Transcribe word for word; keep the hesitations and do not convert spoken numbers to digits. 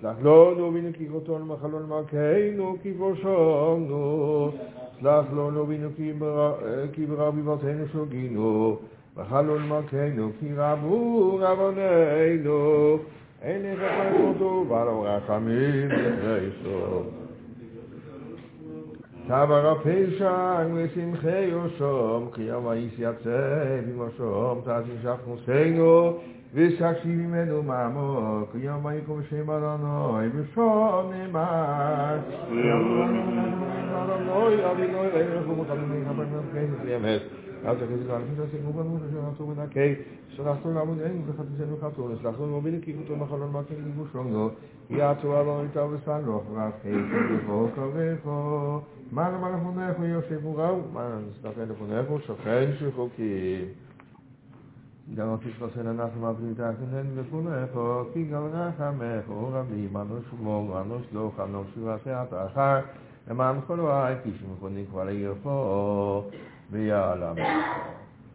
סלח לנו בינו כי חטאנו מחלון מלכנו כי פשענו סלח לנו בינו כי ברבים שגינו בחלון מלכנו כי רבו עווננו אין לך חסדו ולא רחמים יחסו תבר הפשע ושמחי יושם כי ימייס יצא במושם תשכח נושאנו ושקשי ממנו מעמוק כי ימייכו בשם אדוני בשום נאמר אדוני אדוני אלוהינו וחלוני חבר מלכנו ויאמץ אז הכסף האנשים שעשינו בנו ושנעשו ונקי שנחתו לעמודנו וחתיסנו חתו נסלחנו מובילים כי כותו מחלון מלכנו לבושנו יעצו אלוהי טוב וסלוח ורחי כבכו כבכו מעלה מלכונך ויושב וראו מעלה נסתכל לפונך ושוכן שחוקים גם תתפסל אנחנו מעבדים תחתן לפונך כי גם רחמך ורבי מנו שמו מנו שלוח מנו שבעת אחר למען כל רעי כי שמכונים כבר ירפו ויעלם